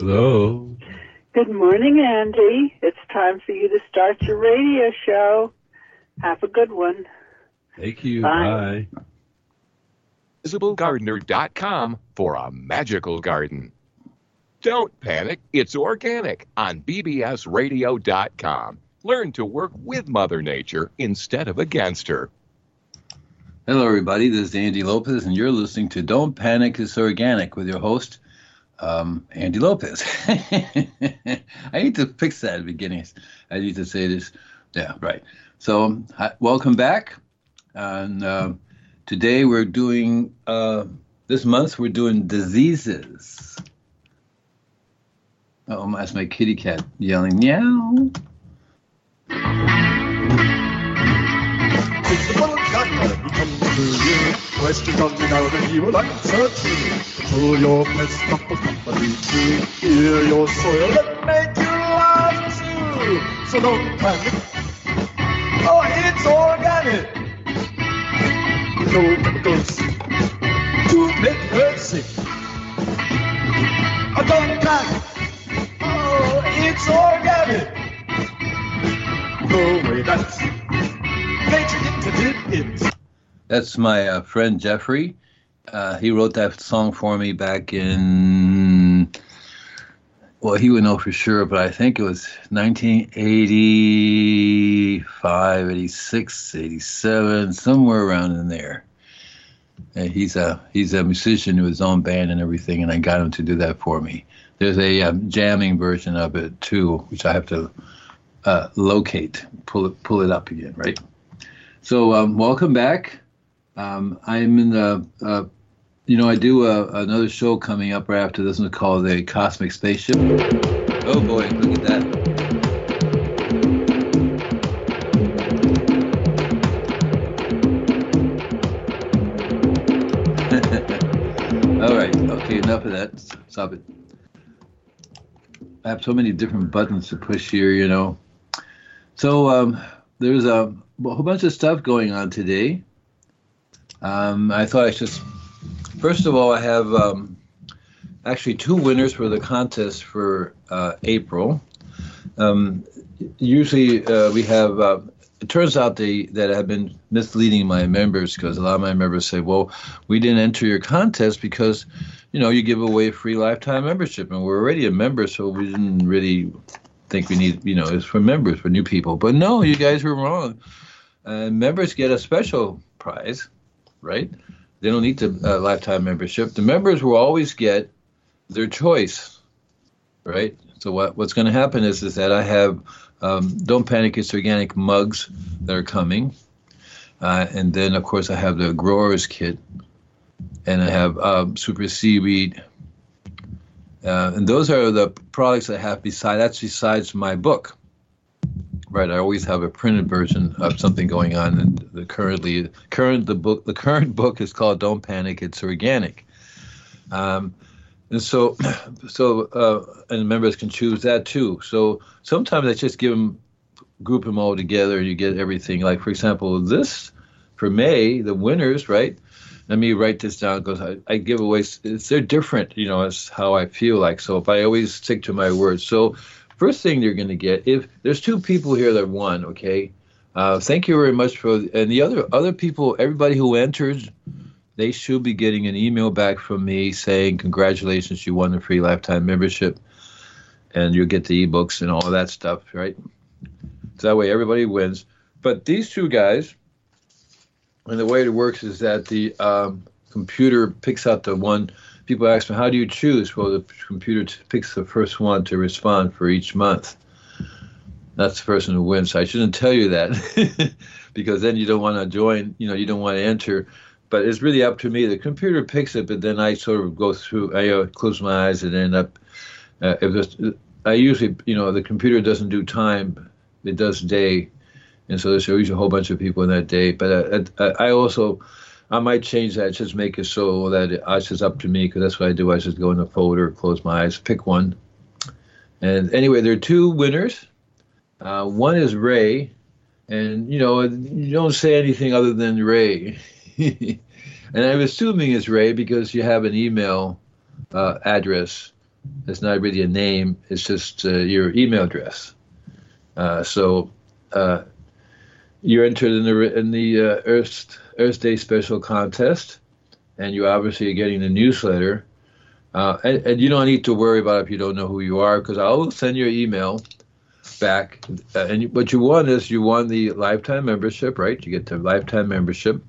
Hello. Good morning, Andy. It's time for you to start your radio show. Have a good one. Thank you. Bye. Bye. InvisibleGardener.com for a magical garden. Don't panic, it's organic on BBSRadio.com. Learn to work with Mother Nature instead of against her. Hello, everybody. This is Andy Lopez, and you're listening to Don't Panic, It's Organic with your host, Andy Lopez. I need to fix that at the beginning. I need to say this. Yeah, right. So, welcome back. And today we're doing, this month we're doing diseases. Oh, that's my kitty cat yelling, meow. Visible Gardener, he comes to you. Questions on the garden he will answer to. So your pets couple company to hear your soil and make you laugh too. So don't panic. Oh, it's organic. No chemicals to make her sick. Oh, don't panic. Oh, it's organic. No way, that's nature intended it. That's my friend Jeffrey. He wrote that song for me back in, well, he would know for sure, but I think it was 1985, 86, 87, somewhere around in there. And he's a musician with his own band and everything, and I got him to do that for me. There's a jamming version of it too, which I have to locate, pull it up again, right? So welcome back. I'm in the, I do another show coming up right after this one called The Cosmic Spaceship. Oh boy, look at that. All right, okay, enough of that. Stop it. I have so many different buttons to push here, you know. So there's a whole bunch of stuff going on today. I thought I should, first of all, I have actually two winners for the contest for April. Usually we have, it turns out that I've been misleading my members because a lot of my members say, well, we didn't enter your contest because, you give away free lifetime membership, and we're already a member, so we didn't really think we need, it's for members, for new people. But no, you guys were wrong. Members get a special prize, right? They don't need the lifetime membership. The members will always get their choice, right? So what's going to happen is that I have Don't Panic, It's Organic mugs that are coming. And then, of course, I have the Growers Kit. And I have Super Seaweed. And those are the products I have besides my book. Right, I always have a printed version of something going on, and the current book is called Don't Panic, It's Organic. And so and members can choose that too. So sometimes I just group them all together, and you get everything. Like, for example, this for May, the winners, right? Let me write this down because I give away. They're different, it's how I feel like. So if I always stick to my words. So first thing you're going to get, if there's two people here that won, okay? Thank you very much and the other people, everybody who entered, they should be getting an email back from me saying, congratulations, you won the free lifetime membership, and you'll get the ebooks and all that stuff, right? So that way everybody wins. But these two guys, and the way it works is that the computer picks out the one. People ask me, how do you choose? Well, the computer picks the first one to respond for each month. That's the person who wins. So I shouldn't tell you that because then you don't want to join, you don't want to enter. But it's really up to me. The computer picks it, but then I sort of go through, I close my eyes and end up, I usually, the computer doesn't do time, it does day. And so there's usually a whole bunch of people in that day. But I might change that, just make it so that it's just up to me, because that's what I do. I just go in the folder, close my eyes, pick one. And anyway, there are two winners. One is Ray, and, you don't say anything other than Ray. And I'm assuming it's Ray because you have an email address It's not really a name. It's just your email address. So you're entered in the Earth Day Special Contest, and you obviously are getting the newsletter. And you don't need to worry about it if you don't know who you are, because I'll send you an email back. What you won is you won the lifetime membership, right? You get the lifetime membership.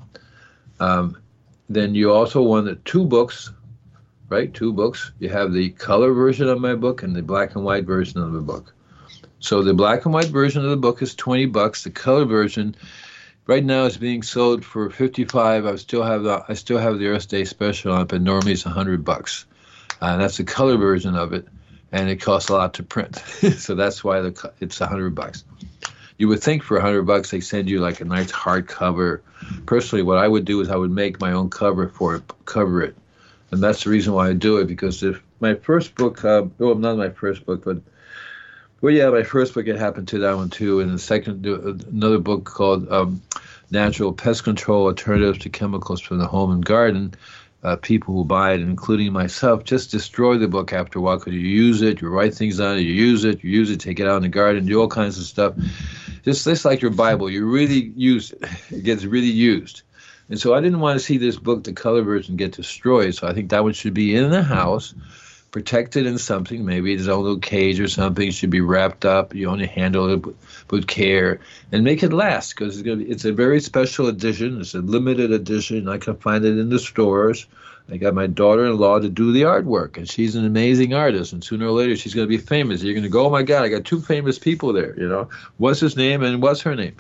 Then you also won the 2 books, right? 2 books. You have the color version of my book and the black and white version of the book. So the black and white version of the book is $20. The color version right now is being sold for $55. I still have the Earth Day special on it, but normally it's $100. And that's the color version of it, and it costs a lot to print. So that's why it's $100. You would think for $100 they send you like a nice hardcover. Personally, what I would do is I would make my own cover for it, cover it, and that's the reason why I do it. Because if my first book, well, not my first book, but my first book, it happened to that one too, and the second, another book called Natural Pest Control: Alternatives to Chemicals for the Home and Garden. People who buy it, including myself, just destroy the book after a while because you use it, you write things on it, you use it, take it out in the garden, do all kinds of stuff. Just like your Bible, you really use it. It gets really used. And so I didn't want to see this book, the color version, get destroyed. So I think that one should be in the house, protected in something. Maybe its own little cage or something. It should be wrapped up. You only handle it with care and make it last, because it's a very special edition. It's a limited edition. I can find it in the stores. I got my daughter-in-law to do the artwork, and she's an amazing artist. And sooner or later, she's going to be famous. You're going to go, oh my God, I got 2 famous people there. You know, what's his name and what's her name?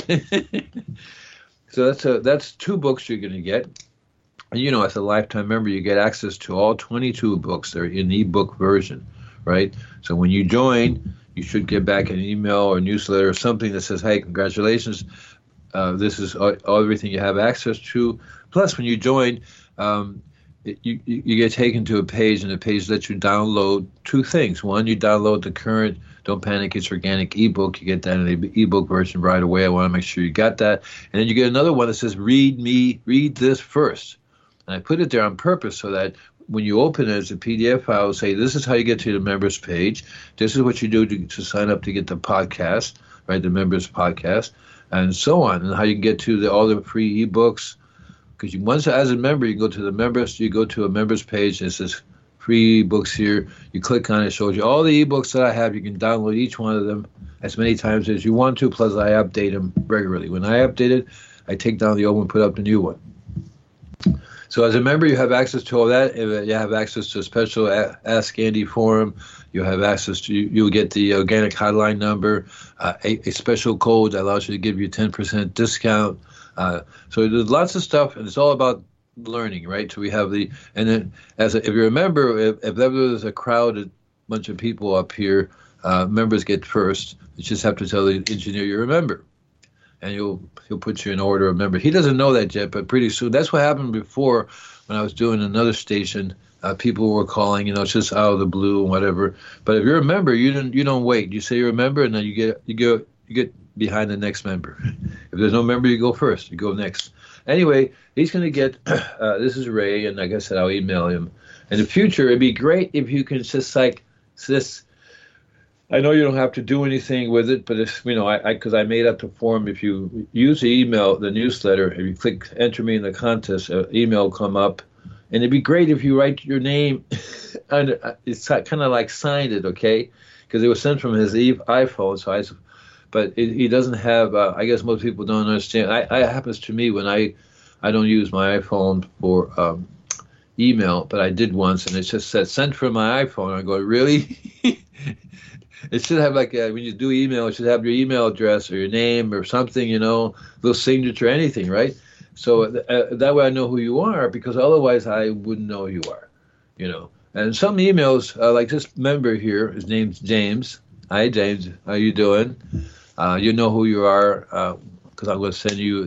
So that's 2 books you're going to get. And, you know, as a lifetime member, you get access to all 22 books. They're in ebook version, right? So when you join, you should get back an email or newsletter or something that says, hey, congratulations. This is everything you have access to. Plus, when you join, you get taken to a page, and the page lets you download 2 things. One, you download the current Don't Panic, It's Organic ebook. You get that in the ebook version right away. I want to make sure you got that. And then you get another one that says, read this first. And I put it there on purpose so that when you open it as a PDF file, say, this is how you get to the members page. This is what you do to sign up to get the podcast, right, the members podcast, and so on, and how you can get to all the free ebooks. Because once, as a member, you go to a members page, and it says free books here. You click on it, it shows you all the ebooks that I have. You can download each one of them as many times as you want to, plus I update them regularly. When I update it, I take down the old one, put up the new one. So as a member, you have access to all that. You have access to a special Ask Andy forum. You have access to, you'll get the organic hotline number, a special code that allows you to give you 10% discount. So there's lots of stuff, and it's all about learning, right? So we have and then if you remember, if ever there's a crowded bunch of people up here, members get first. You just have to tell the engineer you're a member, and he'll put you in order of members. He doesn't know that yet, but pretty soon. That's what happened before when I was doing another station. People were calling, it's just out of the blue and whatever. But if you're a member, you don't wait. You say you're a member, and then you get behind the next member. If there's no member, you go first. You go next. Anyway, he's going to get. This is Ray, and like I said, I'll email him. In the future, it'd be great if you can just I know you don't have to do anything with it, but if because I made up the form. If you use the email, the newsletter, if you click enter me in the contest, an email will come up, and it'd be great if you write your name. And it's kind of like signed it, okay? Because it was sent from his iPhone, but he doesn't have. I guess most people don't understand. It happens to me when I don't use my iPhone for email, but I did once, and it just said sent from my iPhone. I go, really? It should have when you do email, it should have your email address or your name or something, little signature, anything, right? So that way I know who you are, because otherwise I wouldn't know who you are, And some emails, like this member here, his name's James. Hi, James. How you doing? You know who you are, because I'm going to send you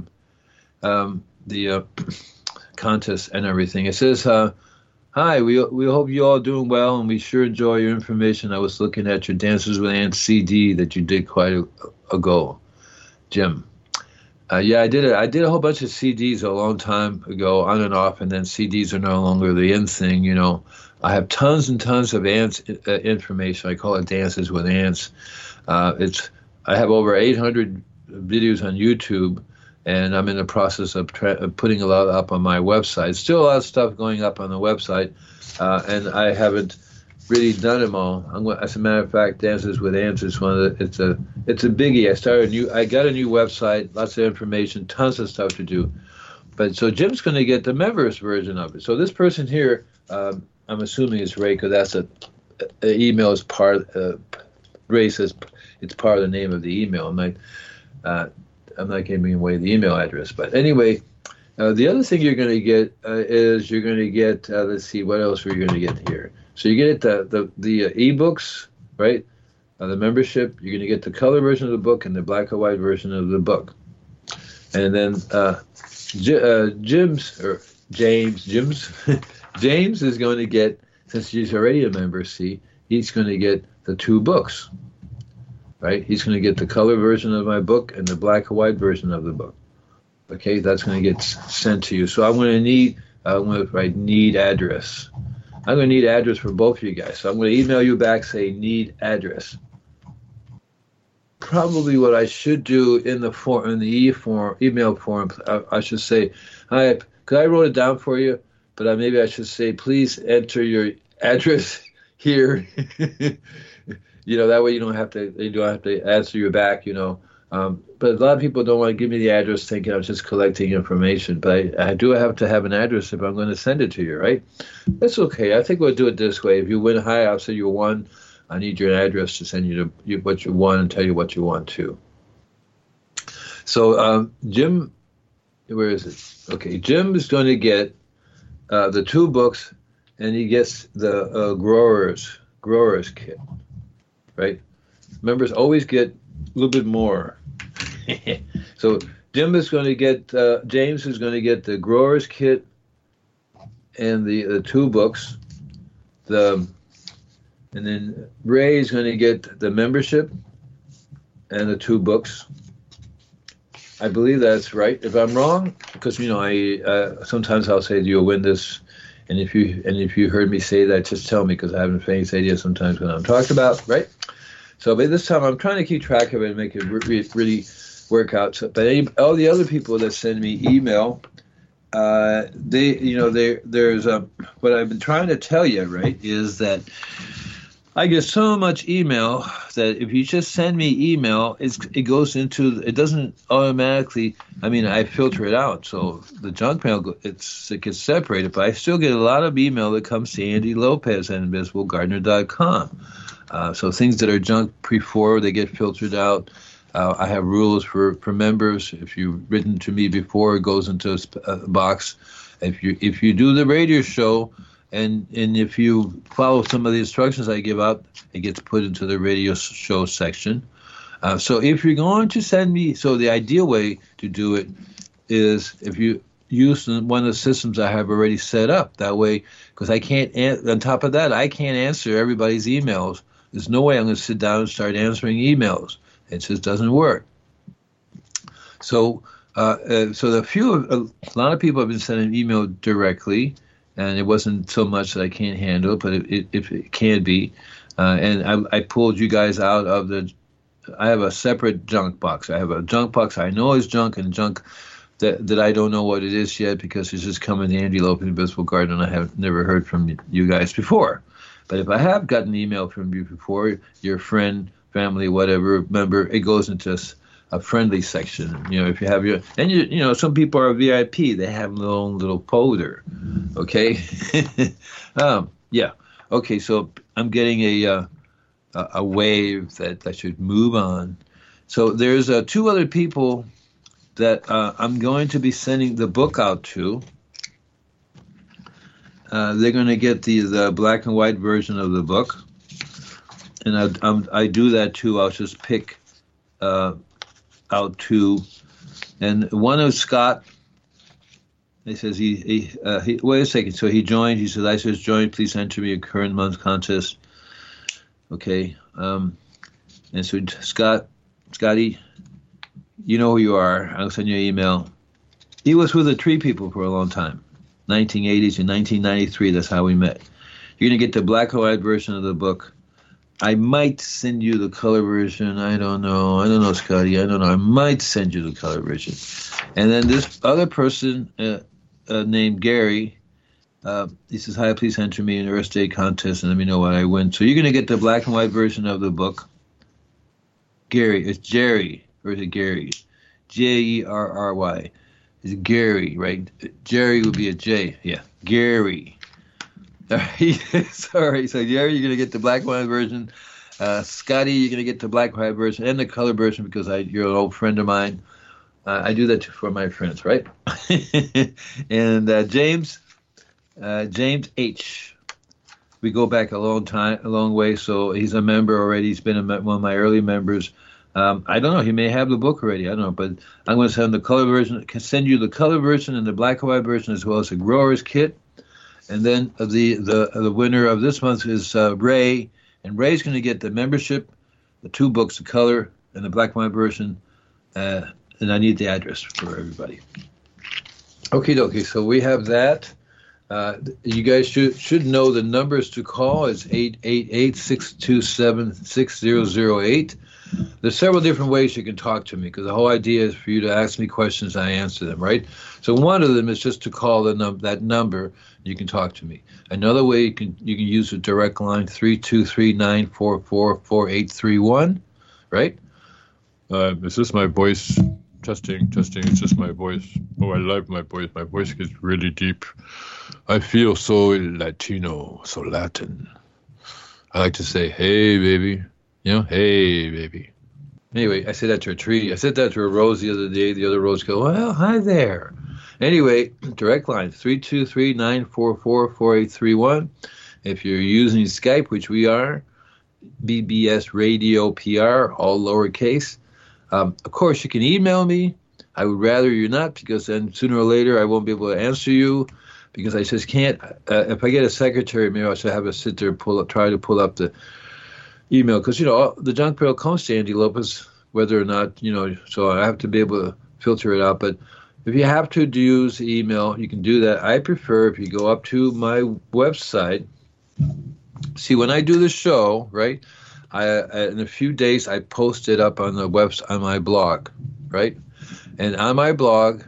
the contest and everything. It says, hi, we hope you all doing well, and we sure enjoy your information. I was looking at your Dances with Ants CD that you did quite ago, Jim. Yeah, I did it. I did a whole bunch of CDs a long time ago, on and off, and then CDs are no longer the in thing. You know, I have tons and tons of ants information. I call it Dances with Ants. I have over 800 videos on YouTube, and I'm in the process of putting a lot up on my website. Still a lot of stuff going up on the website, and I haven't really done them all. As a matter of fact, Dances with Ants is one of the, it's a biggie. I got a new website, lots of information, tons of stuff to do. But so Jim's going to get the members version of it. So this person here, I'm assuming is Ray, because that's a email is part. Ray says it's part of the name of the email. I'm not giving away the email address, but anyway. The other thing you're going to get is you're going to get. Let's see, what else are you going to get here? So you get the ebooks, right? The membership. You're going to get the color version of the book and the black and white version of the book. And then James James is going to get, since he's already a member, he's going to get the 2 books, right? He's going to get the color version of my book and the black and white version of the book. Okay, that's going to get sent to you. So I'm going to write need address. I'm going to need address for both of you guys. So I'm going to email you back, say need address. Probably what I should do in the email form, I should say, because I wrote it down for you, but maybe I should say, please enter your address here. You know, that way they don't have to answer you back, you know. But a lot of people don't want to give me the address, thinking I'm just collecting information. But I do have to have an address if I'm going to send it to you, right? That's okay. I think we'll do it this way. If you win high, I'll say you won. I need your address to send you what you won and tell you what you want to. So Jim, where is it? Okay, Jim is going to get the 2 books, and he gets the growers kit, right? Members always get a little bit more. So James is going to get the growers kit and the 2 books, and then Ray is going to get the membership and the 2 books. I believe that's right. If I'm wrong, because you know I sometimes I'll say you'll win this, and if you heard me say that, just tell me, because I haven't the faintest idea sometimes what I'm talking about, right? So by this time, I'm trying to keep track of it and make it really work out. So, but all the other people that send me email, there's what I've been trying to tell you, right, is that I get so much email that if you just send me email, it doesn't automatically. I mean, I filter it out, so the junk mail it gets separated, but I still get a lot of email that comes to Andy Lopez at InvisibleGardener.com. So things that are junk before they get filtered out. I have rules for members. If you've written to me before, it goes into a box. If you do the radio show, and if you follow some of the instructions I give out, it gets put into the radio show section. So if you're going to send me, so the ideal way to do it is if you use one of the systems I have already set up. That way, because I can't, on top of that, I can't answer everybody's emails. There's no way I'm going to sit down and start answering emails. It just doesn't work. So, a lot of people have been sending email directly, and it wasn't so much that I can't handle, but if it can be, and I pulled you guys out of I have a separate junk box. I have a junk box I know is junk, and junk that I don't know what it is yet, because it's just coming to Andy Lopez, Invisible Garden, and I have never heard from you guys before. But if I have gotten an email from you before, your friend, family, whatever member, it goes into a friendly section. You know, if you have some people are VIP, they have their own little folder. Okay, yeah. Okay, so I'm getting a wave that I should move on. So there's 2 other people that I'm going to be sending the book out to. They're going to get the black and white version of the book, and I do that too. I'll just pick out 2, and one is Scott. He says he wait a second. So he joined. He says, I just joined. Please enter me a current month's contest. Okay, and so Scotty, you know who you are. I'll send you an email. He was with the Tree People for a long time, 1980s and 1993. That's how we met. You're going to get the black and white version of the book. I might send you the color version. I don't know, Scotty. I don't know. I might send you the color version. And then this other person named Gary, he says, hi, please enter me in the Earth Day contest and let me know what I win. So you're going to get the black and white version of the book. Gary, it's Jerry, or is it Gary? Jerry. It's Gary, right? Jerry would be a J. Yeah, Gary. All right. Sorry. So Jerry, you're going to get the black and white version. Scotty, you're going to get the black and white version and the color version because you're an old friend of mine. I do that for my friends, right? And James H. We go back a long way. So he's a member already. He's been one of my early members. I don't know. He may have the book already. I don't know. But I'm going to send the color version. Can send you the color version and the black and white version as well as the grower's kit. And then the winner of this month is Ray. And Ray's going to get the membership, the 2 books, the color and the black and white version. And I need the address for everybody. Okay. So we have that. You guys should know the numbers to call. It's 888-627-6008. There's several different ways you can talk to me because the whole idea is for you to ask me questions and I answer them, right? So one of them is just to call that number. You can talk to me. Another way you can use a direct line 323-944-4831, right? Is this my voice? Testing. Is this my voice? Oh, I love my voice. My voice gets really deep. I feel so Latino, so Latin. I like to say, hey, baby. Hey, baby. Anyway, I said that to a tree. I said that to a rose the other day. The other rose goes, well, hi there. Anyway, direct line, 323-944-4831. If you're using Skype, which we are, BBS Radio PR, all lowercase. Of course, you can email me. I would rather you not because then sooner or later I won't be able to answer you because I just can't. If I get a secretary, maybe I should have her sit there and try to pull up the email because, the junk mail comes to Andy Lopez, whether or not, so I have to be able to filter it out. But if you have to use email, you can do that. I prefer if you go up to my website. See, when I do the show, right, in a few days, I post it up on the website, on my blog, right? And on my blog,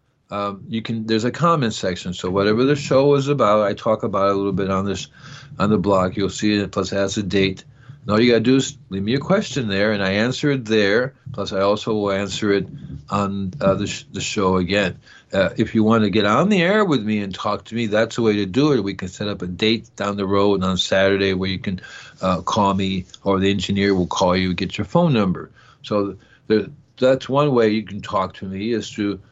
there's a comment section. So whatever the show is about, I talk about it a little bit on the blog. You'll see it, plus it has a date. And all you got to do is leave me a question there, and I answer it there. Plus, I also will answer it on the show again. If you want to get on the air with me and talk to me, that's the way to do it. We can set up a date down the road on Saturday where you can call me, or the engineer will call you, get your phone number. So that's one way you can talk to me is to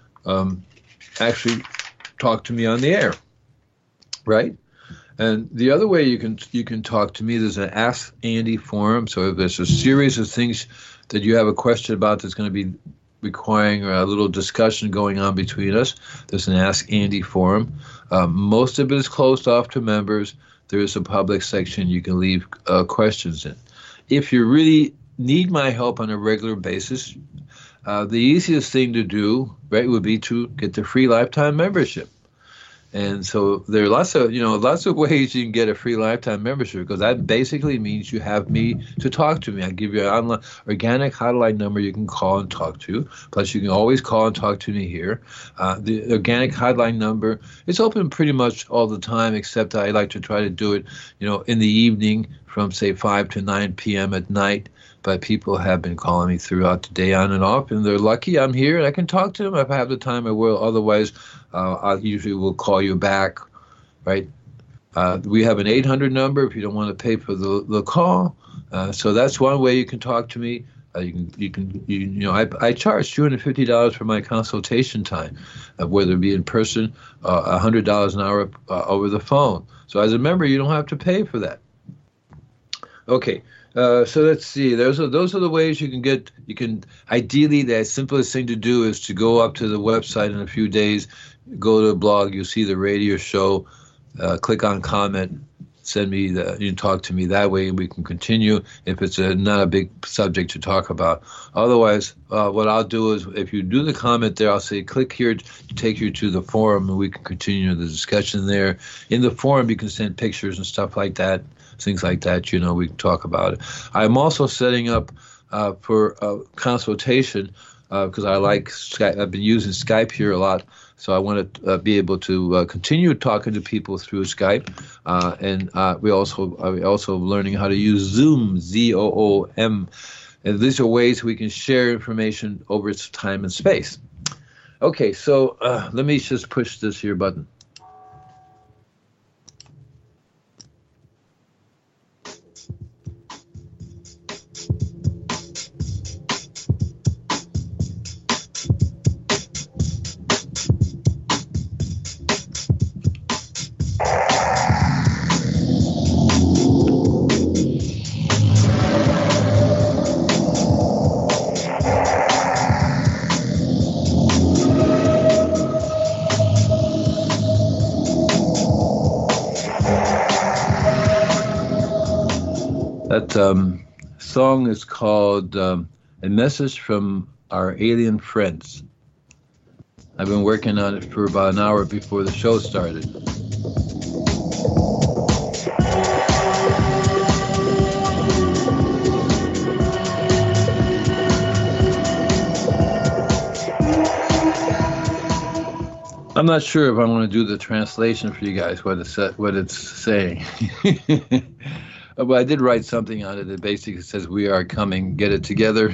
actually talk to me on the air, right? And the other way you can talk to me, there's an Ask Andy forum. So if there's a series of things that you have a question about that's going to be requiring a little discussion going on between us, there's an Ask Andy forum. Most of it is closed off to members. There is a public section you can leave questions in. If you really need my help on a regular basis, the easiest thing to do, right, would be to get the free lifetime membership. And so there are lots of ways you can get a free lifetime membership because that basically means you have me to talk to me. I give you an organic hotline number you can call and talk to. Plus, you can always call and talk to me here. The organic hotline number is open pretty much all the time, except I like to try to do it, in the evening from say 5 to 9 p.m. at night. But people have been calling me throughout the day on and off, and they're lucky I'm here and I can talk to them. If I have the time, I will. Otherwise, I usually will call you back, right? We have an 800 number if you don't want to pay for the call. So that's one way you can talk to me. I charge $250 for my consultation time, whether it be in person, $100 an hour over the phone. So as a member, you don't have to pay for that. Okay. So let's see. Those are the ways you can. Ideally, the simplest thing to do is to go up to the website in a few days, go to the blog. You'll see the radio show. Click on comment, send me you talk to me that way, and we can continue if it's not a big subject to talk about. Otherwise, what I'll do is, if you do the comment there, I'll say click here to take you to the forum, and we can continue the discussion there. In the forum, you can send pictures and stuff like that, things like that. We can talk about it. I'm also setting up for consultation because I like Skype. I've been using Skype here a lot. So I want to be able to continue talking to people through Skype, and we also learning how to use Zoom, Zoom, and these are ways we can share information over time and space. Okay, so let me just push this here button. That song is called A Message from Our Alien Friends. I've been working on it for about an hour before the show started. I'm not sure if I want to do the translation for you guys, what it's saying. But I did write something on it that basically says, "We are coming, get it together."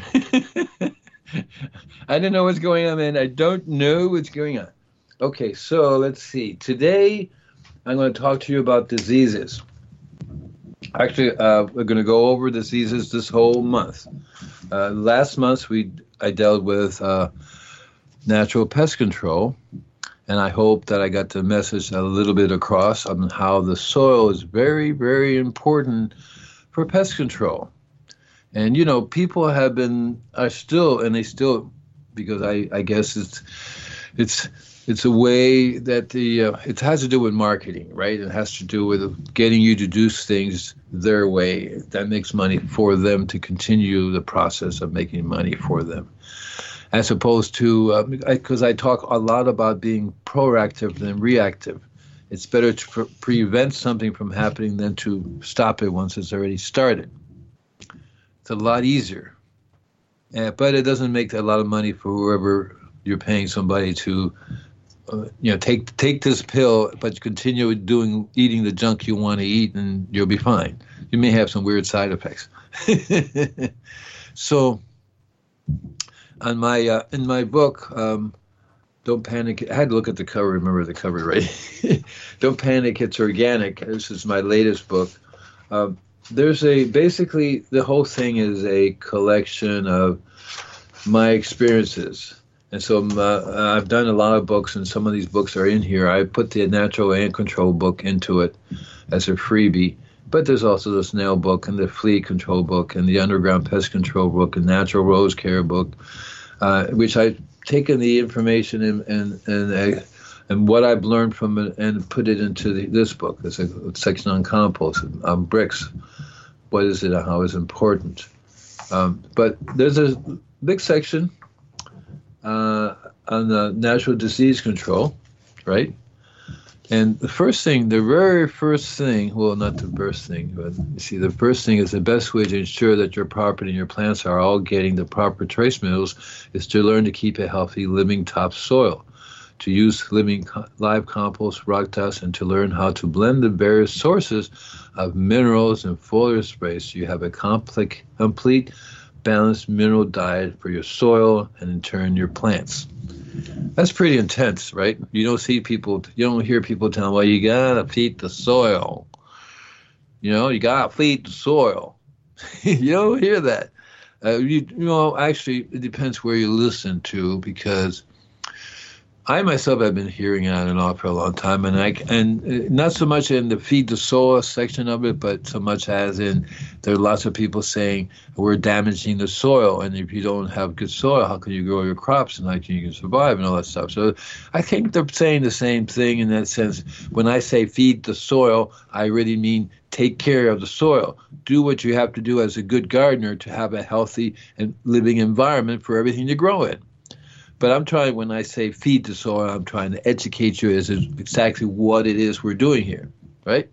I don't know what's going on, man. I don't know what's going on. Okay, so let's see. Today, I'm going to talk to you about diseases. Actually, we're going to go over diseases this whole month. Last month, I dealt with natural pest control. And I hope that I got the message a little bit across on how the soil is very, very important for pest control. And, people are still, because I guess it's a way that it has to do with marketing, right? It has to do with getting you to do things their way. That makes money for them to continue the process of making money for them. As opposed to, because I talk a lot about being proactive than reactive. It's better to prevent something from happening than to stop it once it's already started. It's a lot easier. But it doesn't make a lot of money for whoever you're paying somebody to, take this pill, but continue eating the junk you want to eat, and you'll be fine. You may have some weird side effects. So, on my in my book, Don't Panic. I had to look at the cover. Remember the cover, right? Don't Panic, It's Organic. This is my latest book. Basically the whole thing is a collection of my experiences, and so I've done a lot of books, and some of these books are in here. I put the Natural Ant Control book into it as a freebie. But there's also the Snail book and the Flea Control book and the Underground Pest Control book and Natural Rose Care book, which I've taken the information and what I've learned from it and put it into this book. There's a section on compost, on bricks. What is it and how is it important? But there's a big section on the natural disease control, right? And the very first thing, well, not the first thing, but you see, the first thing is the best way to ensure that your property and your plants are all getting the proper trace minerals is to learn to keep a healthy living topsoil, to use live compost, rock dust, and to learn how to blend the various sources of minerals and foliar sprays so you have a complete, balanced mineral diet for your soil and in turn your plants. That's pretty intense, right? You don't hear people telling, well, you gotta feed the soil. You gotta feed the soil. You don't hear that. Actually, it depends where you listen to, because I myself have been hearing it on and off for a long time, and not so much in the feed the soil section of it, but so much as in there are lots of people saying we're damaging the soil, and if you don't have good soil, how can you grow your crops and how can you survive and all that stuff? So I think they're saying the same thing in that sense. When I say feed the soil, I really mean take care of the soil. Do what you have to do as a good gardener to have a healthy and living environment for everything to grow in. But I'm trying, when I say feed the soil, I'm trying to educate you as to exactly what it is we're doing here, right?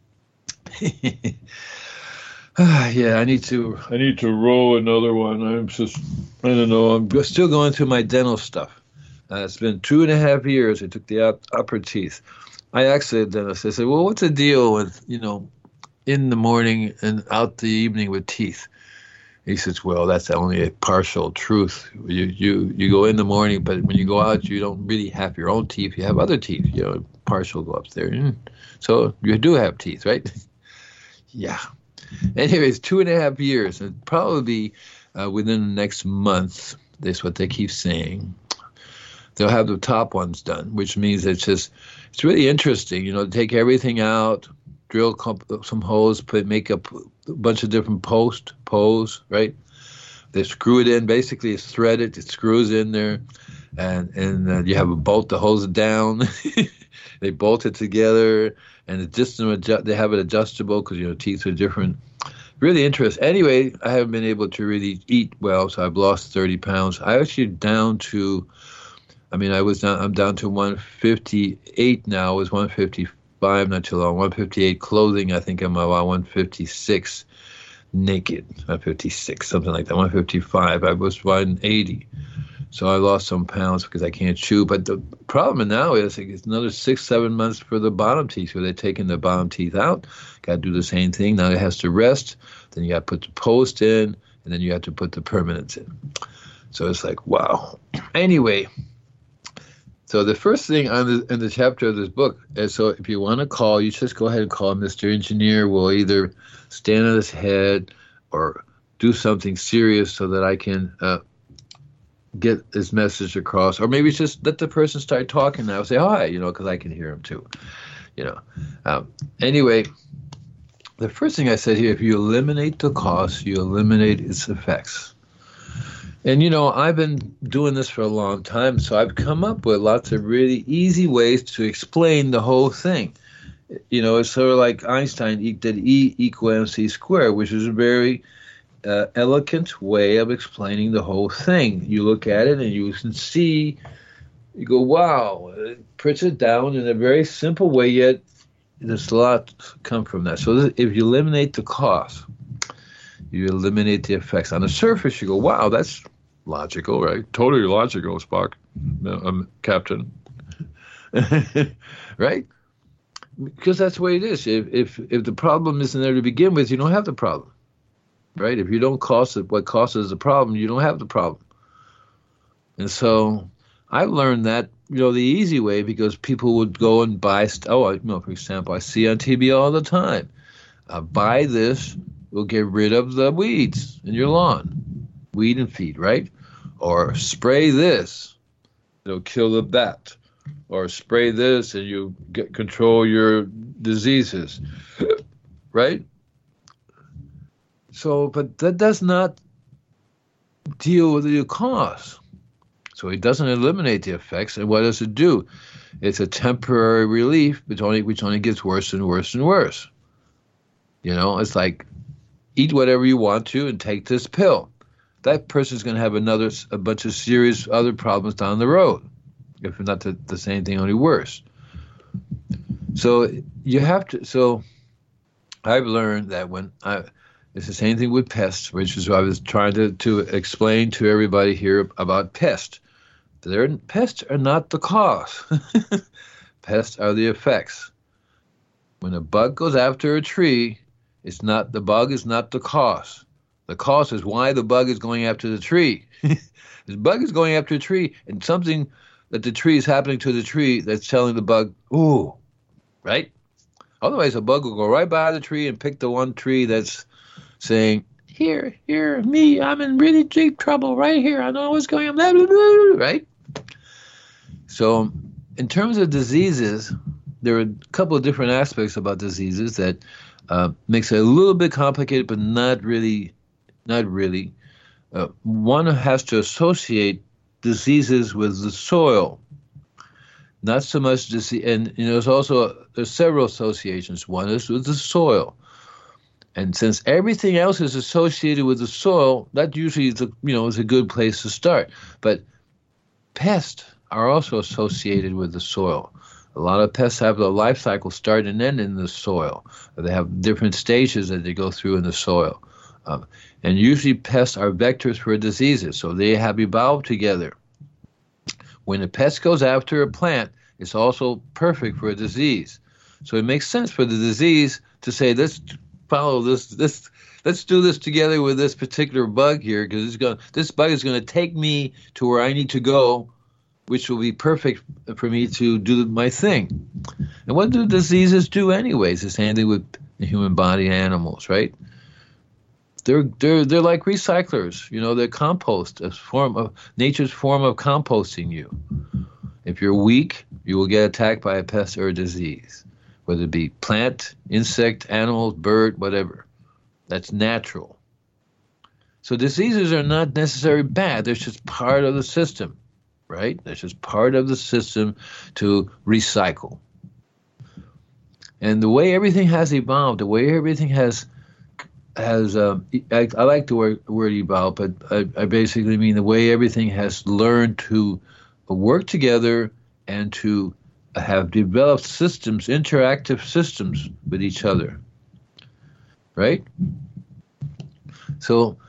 Yeah, I need to roll another one. I don't know. I'm still going through my dental stuff. It's been 2.5 years. I took the upper teeth. I asked the dentist, I said, well, what's the deal with, in the morning and out the evening with teeth? He says, well, that's only a partial truth. You go in the morning, but when you go out, you don't really have your own teeth. You have other teeth, partial go up there. So you do have teeth, right? Yeah. Anyways, 2.5 years, and probably within the next month, that's what they keep saying, they'll have the top ones done, which means it's really interesting, to take everything out, drill some holes, make up a bunch of different poles, right? They screw it in, basically it's threaded, it screws in there, and you have a bolt that holds it down. They bolt it together, and they have it adjustable because, teeth are different. Really interesting. Anyway, I haven't been able to really eat well, so I've lost 30 pounds. I'm down to 158 now. I was 155 not too long. 158 clothing. I think I'm about 156 naked. 156, something like that. 155. I was 180. So I lost some pounds because I can't chew. But the problem now is it's another 6-7 months for the bottom teeth, where they're taking the bottom teeth out. Got to do the same thing. Now it has to rest. Then you got to put the post in, and then you have to put the permanents in. So it's like, wow. Anyway, so the first thing in the chapter of this book is, so if you want to call, you just go ahead and call Mr. Engineer. We'll either stand on his head or do something serious so that I can get his message across, or maybe just let the person start talking now. Say hi, because I can hear him too, Anyway, the first thing I said here, if you eliminate the cost, you eliminate its effects. And, I've been doing this for a long time, so I've come up with lots of really easy ways to explain the whole thing. It's sort of like Einstein did E equal mc squared, which is a very elegant way of explaining the whole thing. You look at it and you can see, you go, wow, it puts it down in a very simple way, yet there's a lot come from that. So if you eliminate the cost, you eliminate the effects. On the surface, you go, wow, that's logical, right? Totally logical, Spock, Captain. Right? Because that's the way it is. If the problem isn't there to begin with, you don't have the problem. Right? If you don't cost it, what causes the problem, you don't have the problem. And so I learned that, the easy way, because people would go and buy for example, I see on TV all the time, buy this, will get rid of the weeds in your lawn, weed and feed, right? Or spray this, it'll kill the bat. Or spray this and you control your diseases, right? So, but that does not deal with the cause. So it doesn't eliminate the effects. And what does it do? It's a temporary relief, which only gets worse and worse and worse. It's like, eat whatever you want to and take this pill. That person's going to have a bunch of serious other problems down the road, if not the same thing, only worse. So you have to. So I've learned that it's the same thing with pests, which is what I was trying to explain to everybody here about pests. Pests are not the cause. Pests are the effects. When a bug goes after a tree, the bug is not the cause. The cause is why the bug is going after the tree. The bug is going after a tree, and something that the tree is happening to the tree that's telling the bug, ooh, right? Otherwise, a bug will go right by the tree and pick the one tree that's saying, here, me, I'm in really deep trouble right here. I know what's going on, blah, blah, blah, right? So in terms of diseases, there are a couple of different aspects about diseases that makes it a little bit complicated, but not really. One has to associate diseases with the soil, not so much disease. And there's several associations. One is with the soil. And since everything else is associated with the soil, that usually is a good place to start. But pests are also associated with the soil. A lot of pests have their life cycle start and end in the soil. They have different stages that they go through in the soil. And usually pests are vectors for diseases, so they have evolved together. When a pest goes after a plant, it's also perfect for a disease. So it makes sense for the disease to say, let's follow this, let's do this together with this particular bug here, because this bug is going to take me to where I need to go, which will be perfect for me to do my thing. And what do diseases do anyways? The same thing with the human body and animals, right? They're like recyclers. They're compost, nature's form of composting you. If you're weak, you will get attacked by a pest or a disease, whether it be plant, insect, animal, bird, whatever. That's natural. So diseases are not necessarily bad. They're just part of the system, right? They're just part of the system to recycle. And the way everything has evolved, the way everything has I like the word evolve, but I basically mean the way everything has learned to work together and to have developed systems, interactive systems with each other, right? So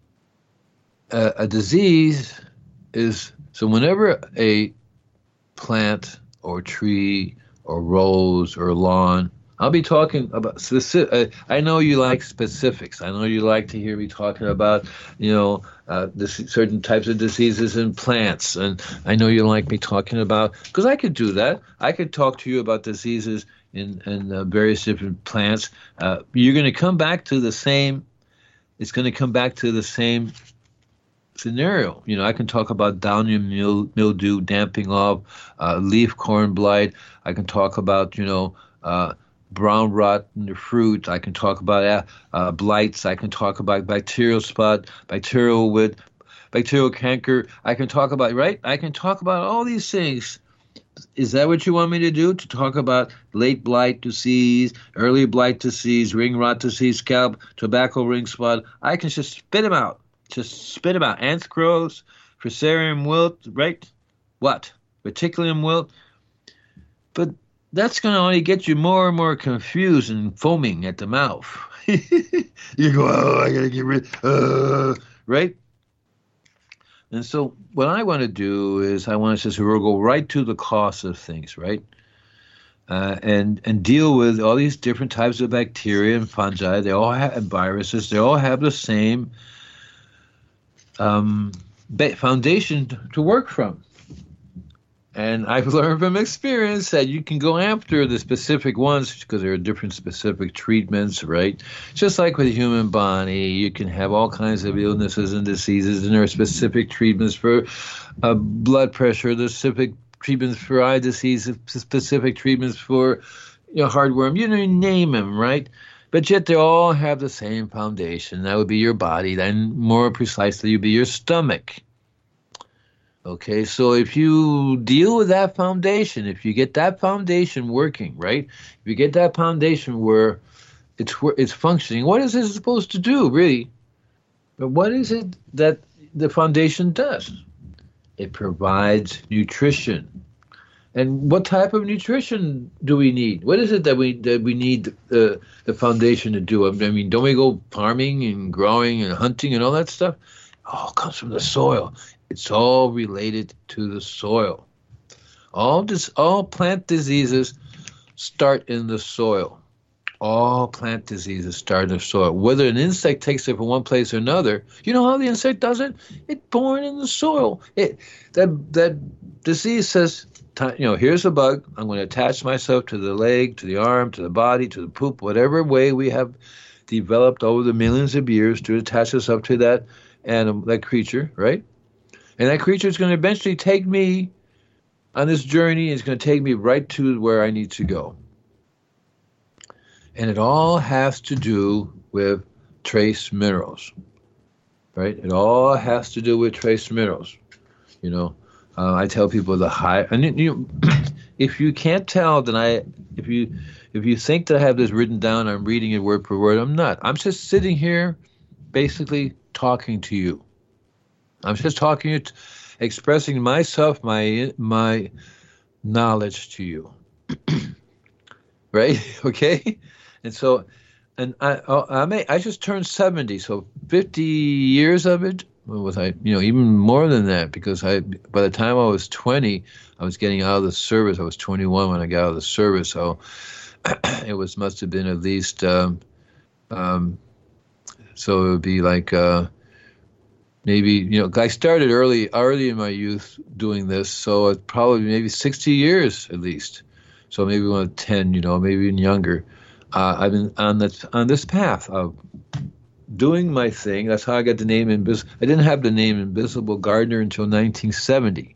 a disease is, so whenever a plant or tree or rose or lawn, I'll be talking about specific. I know you like specifics. I know you like to hear me talking about, certain types of diseases in plants. And I know you like me talking about, because I could do that. I could talk to you about diseases in various different plants. You're going to come back to the same. It's going to come back to the same scenario. I can talk about downy mildew, damping off, leaf corn blight. I can talk about, brown rot in the fruit. I can talk about blights. I can talk about bacterial spot, bacterial wilt, bacterial canker. I can talk about, right? I can talk about all these things. Is that what you want me to do? To talk about late blight disease, early blight disease, ring rot disease, scalp, tobacco ring spot? I can just spit them out. Just spit them out. Anthrax, fusarium wilt, right? What? Reticulum wilt. But that's going to only get you more and more confused and foaming at the mouth. You go, I got to get rid, right? And so what I want to do is I want to just go right to the cause of things, right? And deal with all these different types of bacteria and fungi. They all have viruses. They all have the same foundation to work from. And I've learned from experience that you can go after the specific ones because there are different specific treatments, right? Just like with the human body, you can have all kinds of illnesses and diseases, and there are specific treatments for blood pressure, there's specific treatments for eye disease, specific treatments for heartworm, you name them, right? But yet they all have the same foundation. That would be your body. Then more precisely, would be your stomach. Okay, so if you deal with that foundation, if you get that foundation working, right? If you get that foundation where it's functioning, what is it supposed to do, really? But what is it that the foundation does? It provides nutrition. And what type of nutrition do we need? What is it that we need the foundation to do? I mean, don't we go farming and growing and hunting and all that stuff? It all comes from the soil. It's all related to the soil. All plant diseases start in the soil. All plant diseases start in the soil. Whether an insect takes it from one place or another, you know how the insect does it? It's born in the soil. That disease says, here's a bug. I'm going to attach myself to the leg, to the arm, to the body, to the poop, whatever way we have developed over the millions of years to attach us up to that animal, that creature, right? And that creature is going to eventually take me on this journey. It's going to take me right to where I need to go. And it all has to do with trace minerals, right? It all has to do with trace minerals. I tell people if you can't tell, then if you think that I have this written down, I'm reading it word for word. I'm not. I'm just sitting here, basically talking to you. I'm just talking, expressing myself, my knowledge to you. Right? Okay? And so, and I just turned 70, so 50 years of it, even more than that, because by the time I was 20, I was getting out of the service. I was 21 when I got out of the service, so it must have been at least, so it would be like, maybe, I started early in my youth doing this, so it's probably maybe 60 years at least. So maybe when I was 10, maybe even younger. I've been on this path of doing my thing. That's how I got the name Invisible. I didn't have the name Invisible Gardener until 1970.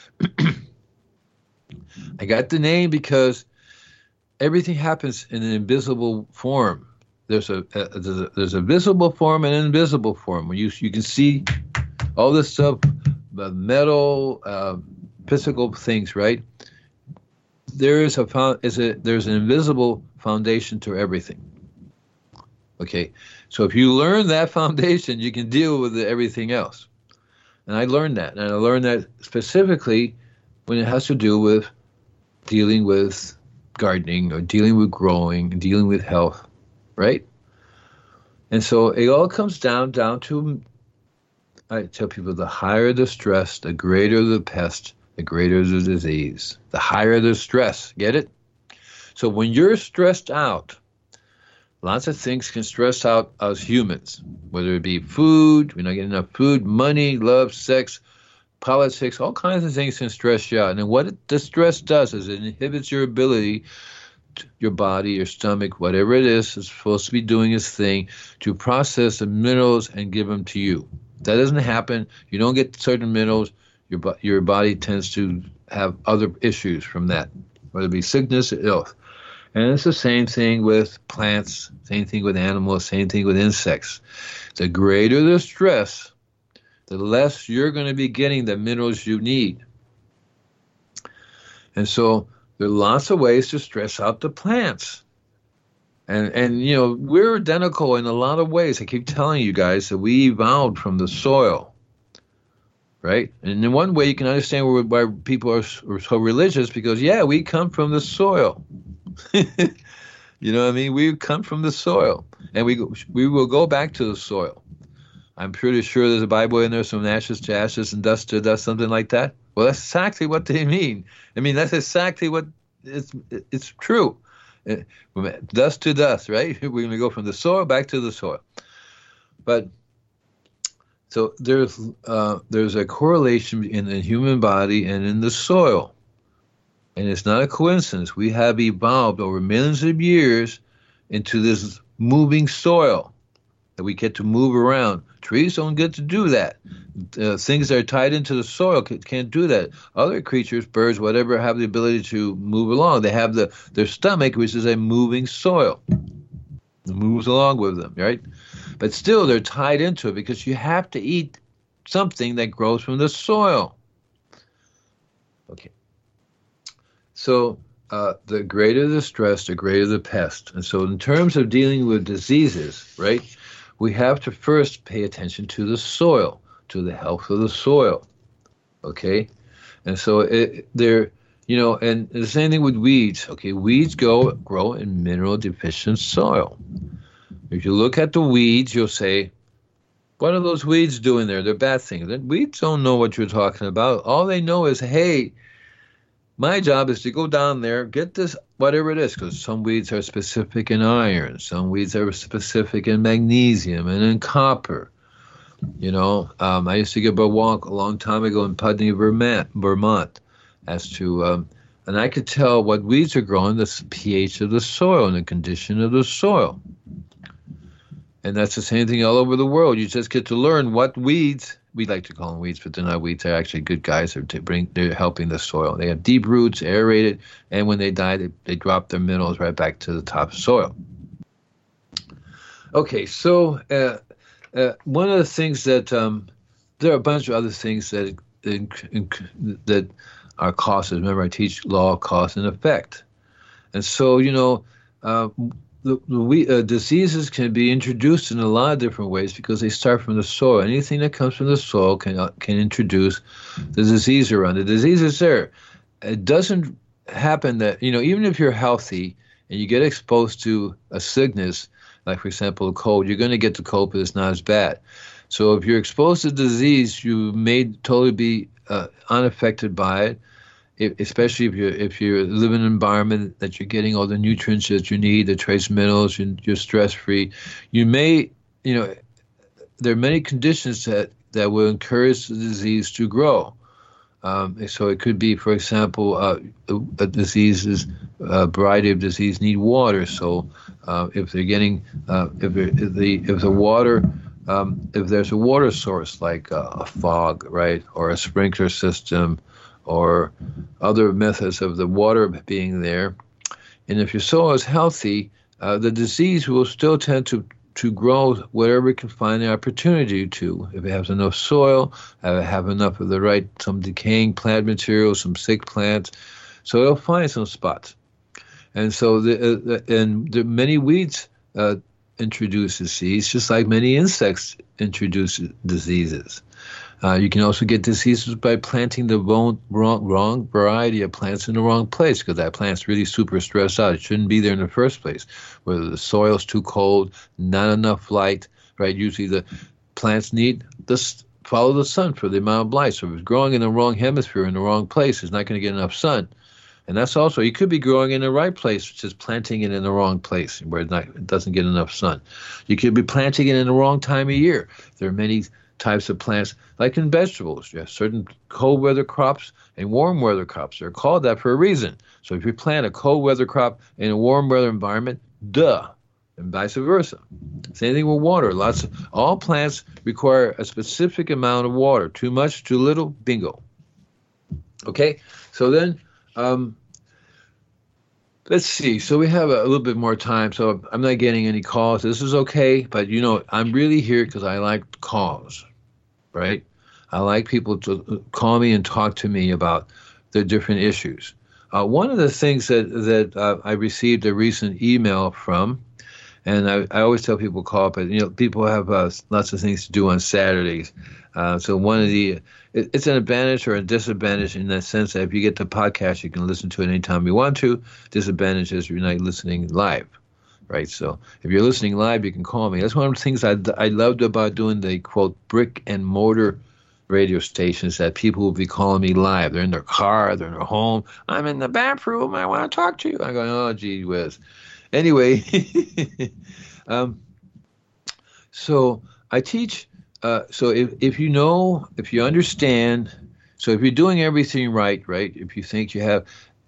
I got the name because everything happens in an invisible form. There's a visible form and an invisible form. When you can see all this stuff, the metal, physical things, right? There's an invisible foundation to everything. Okay, so if you learn that foundation, you can deal with everything else. And I learned that, and I learned that specifically when it has to do with dealing with gardening or dealing with growing and dealing with health, right? And so it all comes down to, I tell people, the higher the stress, the greater the pest, the greater the disease. The higher the stress, get it? So when you're stressed out, lots of things can stress out us humans, whether it be food, we're not getting enough food, money, love, sex, politics, all kinds of things can stress you out. And then what the stress does is it inhibits your ability, your body, your stomach, whatever it is supposed to be doing its thing, to process the minerals and give them to you. That doesn't happen. You don't get certain minerals. Your body tends to have other issues from that, whether it be sickness or health. And it's the same thing with plants, same thing with animals, same thing with insects. The greater the stress, the less you're going to be getting the minerals you need. And so there are lots of ways to stress out the plants. And we're identical in a lot of ways. I keep telling you guys that we evolved from the soil. Right? And in one way, you can understand why people are so religious, because, we come from the soil. You know what I mean? We come from the soil, and we will go back to the soil. I'm pretty sure there's a Bible in there, from ashes to ashes and dust to dust, something like that. Well, that's exactly what they mean. I mean, that's exactly what it's true. Dust to dust, right? We're going to go from the soil back to the soil. But so there's a correlation in the human body and in the soil. And it's not a coincidence. We have evolved over millions of years into this moving soil that we get to move around. Trees don't get to do that. Things that are tied into the soil can't do that. Other creatures, birds, whatever, have the ability to move along. They have their stomach, which is a moving soil. It moves along with them, right? But still, they're tied into it because you have to eat something that grows from the soil. Okay. So the greater the stress, the greater the pest. And so in terms of dealing with diseases, right, we have to first pay attention to the soil, to the health of the soil. Okay? And so and the same thing with weeds. Okay, weeds grow in mineral deficient soil. If you look at the weeds, you'll say, what are those weeds doing there? They're bad things. The weeds don't know what you're talking about. All they know is, hey, my job is to go down there, get this, whatever it is, because some weeds are specific in iron, some weeds are specific in magnesium and in copper. I used to give a walk a long time ago in Putney, Vermont, as to, and I could tell what weeds are growing, the pH of the soil and the condition of the soil. And that's the same thing all over the world. You just get to learn what weeds, we like to call them weeds, but they're not weeds. They're actually good guys. They're helping the soil. They have deep roots, aerated, and when they die, they drop their minerals right back to the top soil. Okay, so one of the things that there are a bunch of other things that are causes. Remember, I teach law of cause and effect. And so, diseases can be introduced in a lot of different ways because they start from the soil. Anything that comes from the soil can introduce the disease around. The disease is there. It doesn't happen that, even if you're healthy and you get exposed to a sickness, like, for example, a cold, you're going to get the cold, but it's not as bad. So if you're exposed to disease, you may totally be unaffected by it, especially if you live in an environment that you're getting all the nutrients that you need, the trace minerals, you're stress-free. You may, there are many conditions that will encourage the disease to grow. So it could be, for example, a variety of disease need water. So if they're getting, if there's a water source like a fog, right, or a sprinkler system, or other methods of the water being there, and if your soil is healthy, the disease will still tend to grow wherever it can find the opportunity to. If it has enough soil, have enough of some decaying plant material, some sick plants, so it'll find some spots. And so, the many weeds introduce disease, just like many insects introduce diseases. You can also get diseases by planting the wrong variety of plants in the wrong place, because that plant's really super stressed out. It shouldn't be there in the first place. Whether the soil's too cold, not enough light, right? Usually the plants need follow the sun for the amount of light. So if it's growing in the wrong hemisphere, in the wrong place, it's not going to get enough sun. And that's also, you could be growing in the right place, which is planting it in the wrong place where it doesn't get enough sun. You could be planting it in the wrong time of year. There are many types of plants, like in vegetables. You have certain cold weather crops and warm weather crops. They're called that for a reason. So if you plant a cold weather crop in a warm weather environment, and vice versa. Same thing with water. All plants require a specific amount of water. Too much, too little, bingo. Okay, so then let's see. So we have a little bit more time. So I'm not getting any calls. This is okay, but I'm really here because I like calls, right? I like people to call me and talk to me about the different issues. One of the things that I received a recent email from, and I always tell people call, but people have lots of things to do on Saturdays. So it's an advantage or a disadvantage in the sense that if you get the podcast, you can listen to it anytime you want to. Disadvantage is you're not listening live, right? So if you're listening live, you can call me. That's one of the things I loved about doing the, quote, brick and mortar radio stations, that people will be calling me live. They're in their car, they're in their home. I'm in the bathroom, I want to talk to you. I go, oh, gee whiz. Anyway, so I teach. So if you understand, so if you're doing everything right, if you think let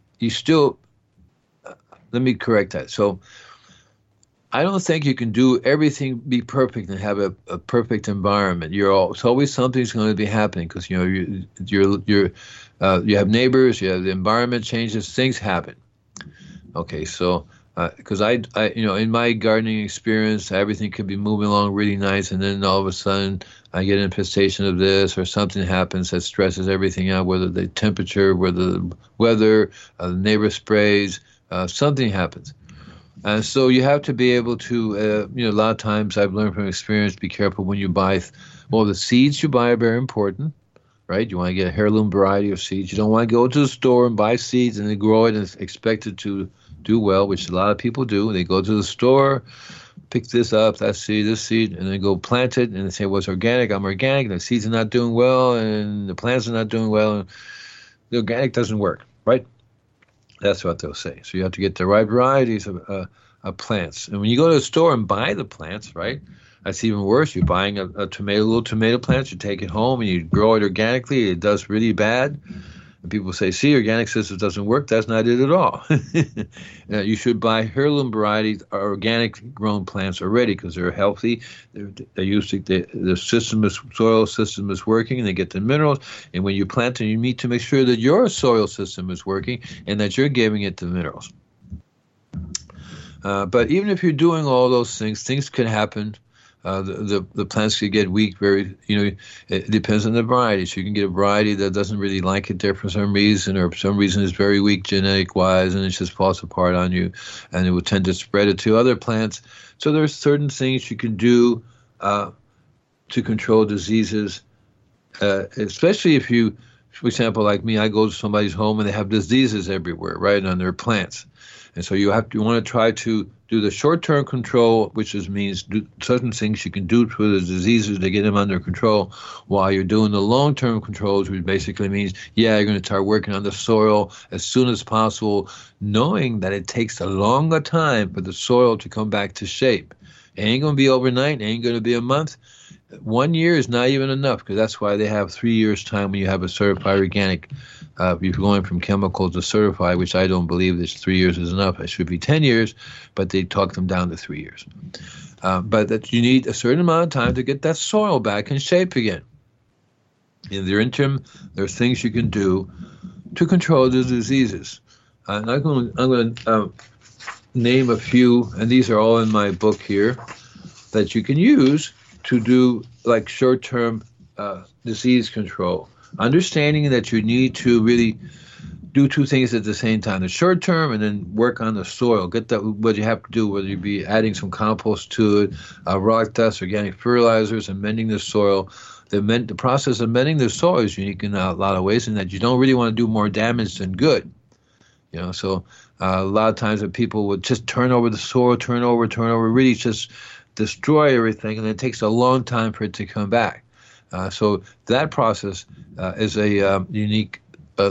me correct that. So I don't think you can do everything, be perfect, and have a perfect environment. It's always something's going to be happening because you have neighbors, you have the environment changes, things happen. Okay, so. Because I in my gardening experience, everything could be moving along really nice, and then all of a sudden I get an infestation of this, or something happens that stresses everything out, whether the temperature, whether the weather, the neighbor sprays, something happens. And so you have to be able to, a lot of times I've learned from experience, be careful when you buy, the seeds you buy are very important. Right? You want to get a heirloom variety of seeds. You don't want to go to the store and buy seeds and then grow it and expect it to do well, which a lot of people do. They go to the store, pick this up, that seed, this seed, and then go plant it, and they say, well, it's organic, I'm organic, and the seeds are not doing well, and the plants are not doing well, and the organic doesn't work, right? That's what they'll say. So you have to get the right varieties of plants. And when you go to the store and buy the plants, right, that's even worse. You're buying a little tomato plant, you take it home, and you grow it organically, it does really bad. And people say, see, organic system doesn't work. That's not it at all. You should buy heirloom varieties, organic grown plants already, because they're healthy. They're used to the soil system is working, and they get the minerals. And when you plant them, you need to make sure that your soil system is working and that you're giving it the minerals. But even if you're doing all those things can happen. the plants could get weak it depends on the variety. So you can get a variety that doesn't really like it there for some reason, or for some reason is very weak genetic wise, and it just falls apart on you, and it will tend to spread it to other plants. So there's certain things you can do to control diseases, especially if you, for example, like me, I go to somebody's home and they have diseases everywhere, right, on their plants. And so you want to try to do the short-term control, which means do certain things you can do for the diseases to get them under control, while you're doing the long-term controls, which basically means, you're going to start working on the soil as soon as possible, knowing that it takes a longer time for the soil to come back to shape. It ain't going to be overnight. It ain't going to be a month. 1 year is not even enough, because that's why they have 3 years' time when you have a certified organic. If you're going from chemical to certified, which I don't believe that 3 years is enough. It should be 10 years, but they talk them down to 3 years. But that you need a certain amount of time to get that soil back in shape again. In the interim, there's things you can do to control the diseases. I'm going to name a few, and these are all in my book here, that you can use to do like short-term disease control. Understanding that you need to really do two things at the same time: the short term, and then work on the soil. Get that what you have to do, whether you be adding some compost to it, rock dust, organic fertilizers, and mending the soil. The process of mending the soil is unique in a lot of ways, in that you don't really want to do more damage than good. So a lot of times that people would just turn over the soil, turn over, really just destroy everything, and it takes a long time for it to come back. So that process is a unique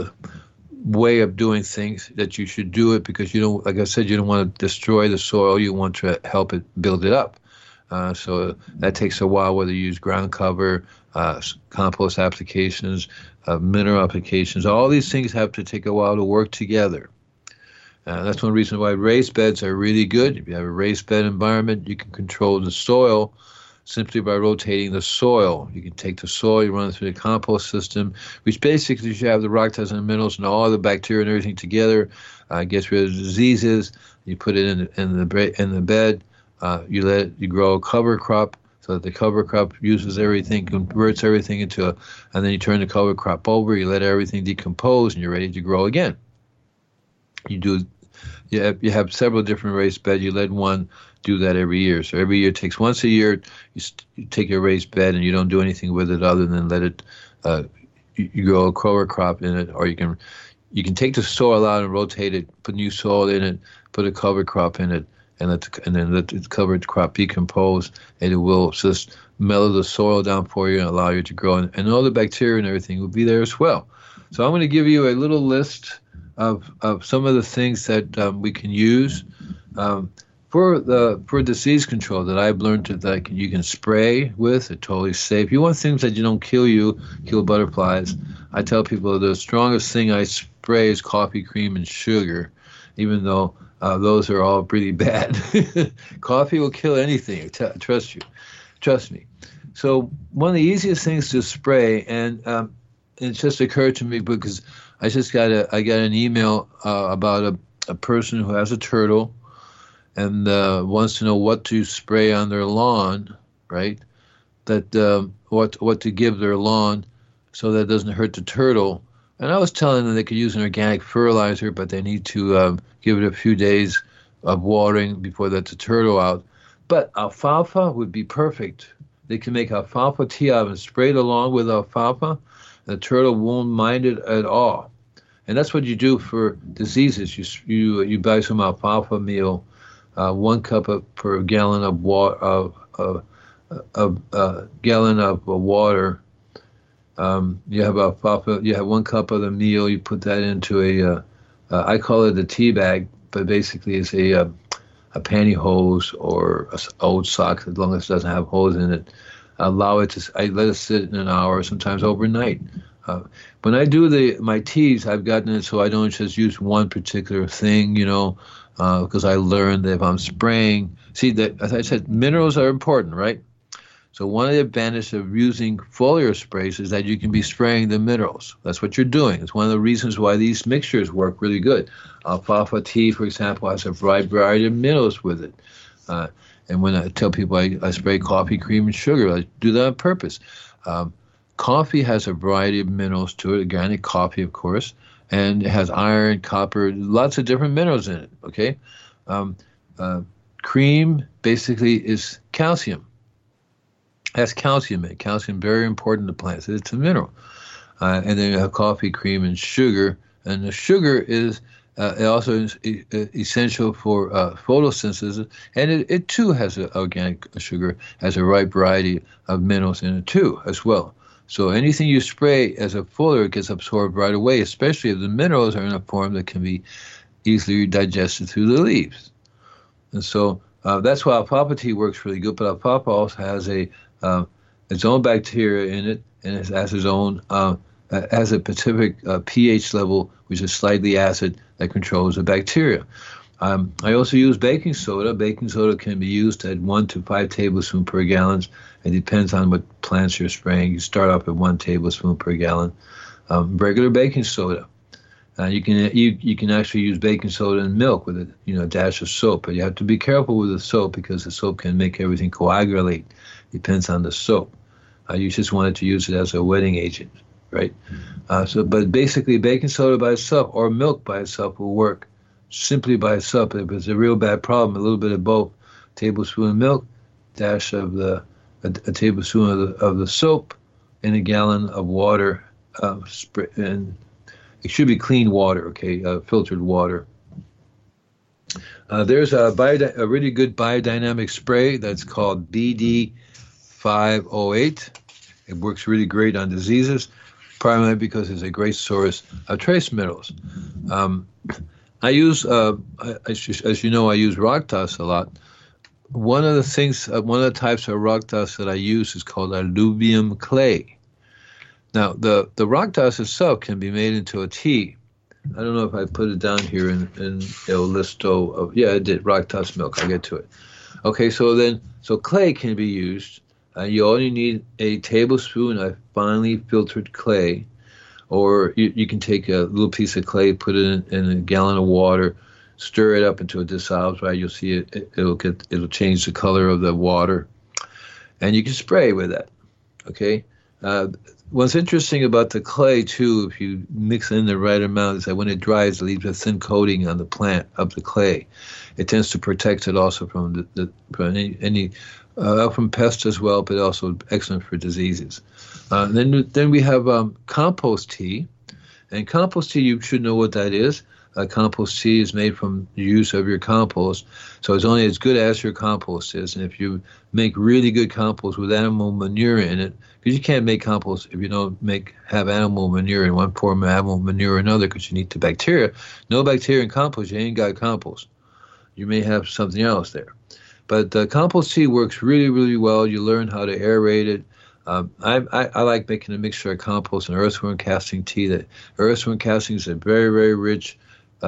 way of doing things, that you should do it, because you don't, like I said, you don't want to destroy the soil. You want to help it build it up. So that takes a while, whether you use ground cover, compost applications, mineral applications. All these things have to take a while to work together. That's one reason why raised beds are really good. If you have a raised bed environment, you can control the soil simply by rotating the soil. You can take the soil, you run it through the compost system, which basically you have the rock dust and the minerals and all the bacteria and everything together. Gets rid of diseases. You put it in the bed. You grow a cover crop, so that the cover crop uses everything, converts everything and then you turn the cover crop over. You let everything decompose, and you're ready to grow again. You have several different raised beds. You let one do that every year. So every year, it takes once a year, you take your raised bed and you don't do anything with it other than let it, you grow a cover crop in it, or you can take the soil out and rotate it, put new soil in it, put a cover crop in it, and then let the covered crop decompose, and it will just mellow the soil down for you and allow you to grow. And all the bacteria and everything will be there as well. So I'm going to give you a little list of some of the things that we can use for disease control that I've learned that you can spray with. It's totally safe. You want things that you don't kill butterflies. I tell people the strongest thing I spray is coffee cream and sugar, even though those are all pretty bad. Coffee will kill anything. Trust me. So one of the easiest things to spray, and it just occurred to me because I got an email about a person who has a turtle and wants to know what to spray on their lawn, right? That what to give their lawn so that it doesn't hurt the turtle. And I was telling them they could use an organic fertilizer, but they need to give it a few days of watering before that's the turtle out. But alfalfa would be perfect. They can make alfalfa tea out and spray it along with alfalfa. The turtle won't mind it at all. And that's what you do for diseases. You buy some alfalfa meal, 1 cup per gallon of water. Gallon of water. You have alfalfa. You have 1 cup of the meal. You put that into I call it a tea bag, but basically it's a pantyhose or an old sock, as long as it doesn't have holes in it. I let it sit in an hour, sometimes overnight. When I do my teas, I've gotten it so I don't just use one particular thing, because I learned that if I'm spraying, as I said, minerals are important, right? So one of the advantages of using foliar sprays is that you can be spraying the minerals. That's what you're doing. It's one of the reasons why these mixtures work really good. Alfalfa tea, for example, has a variety of minerals with it. And when I tell people I spray coffee, cream, and sugar, I do that on purpose. Coffee has a variety of minerals to it, organic coffee, of course, and it has iron, copper, lots of different minerals in it, okay? Cream basically is calcium. Has calcium in it. Calcium, very important to plants. It's a mineral. And then you have coffee, cream, and sugar. And the sugar is it also is essential for photosynthesis. And it too has an organic sugar, has a right variety of minerals in it too, as well. So anything you spray as a foliar gets absorbed right away, especially if the minerals are in a form that can be easily digested through the leaves. And so that's why alfalfa tea works really good. But alfalfa also has its own bacteria in it, and it has its own has a specific pH level, which is slightly acid, that controls the bacteria. I also use baking soda. Baking soda can be used at 1 to 5 tablespoons per gallon. It depends on what plants you're spraying. You start off at 1 tablespoon per gallon. Regular baking soda. You can actually use baking soda and milk with a dash of soap. But you have to be careful with the soap because the soap can make everything coagulate. Depends on the soap. You just wanted to use it as a wetting agent, right? But basically, baking soda by itself or milk by itself will work. Simply by itself, if it's a real bad problem, a little bit of both. Tablespoon of milk, dash of a tablespoon of the soap, and a gallon of water. And it should be clean water, okay, filtered water. There's a really good biodynamic spray that's called BD508. It works really great on diseases, primarily because it's a great source of trace minerals. I use, as you know, I use rock dust a lot. One of the types of rock dust that I use is called alluvium clay. Now, the rock dust itself can be made into a tea. I don't know if I put it down here in El Listo. I did, rock dust milk. I'll get to it. Okay, so clay can be used. You only need a tablespoon of finely filtered clay. Or you can take a little piece of clay, put it in a gallon of water, stir it up until it dissolves. Right, you'll see it'll change the color of the water, and you can spray with that. Okay. What's interesting about the clay too, if you mix in the right amount, is that when it dries, it leaves a thin coating on the plant of the clay. It tends to protect it also from from pests as well, but also excellent for diseases. Then we have compost tea, and compost tea, you should know what that is. Compost tea is made from the use of your compost, so it's only as good as your compost is. And if you make really good compost with animal manure in it, because you can't make compost if you don't have animal manure in one form of animal manure or another, because you need the bacteria. No bacteria in compost, you ain't got compost. You may have something else there. But compost tea works really, really well. You learn how to aerate it. I like making a mixture of compost and earthworm casting tea. That earthworm casting is a very, very rich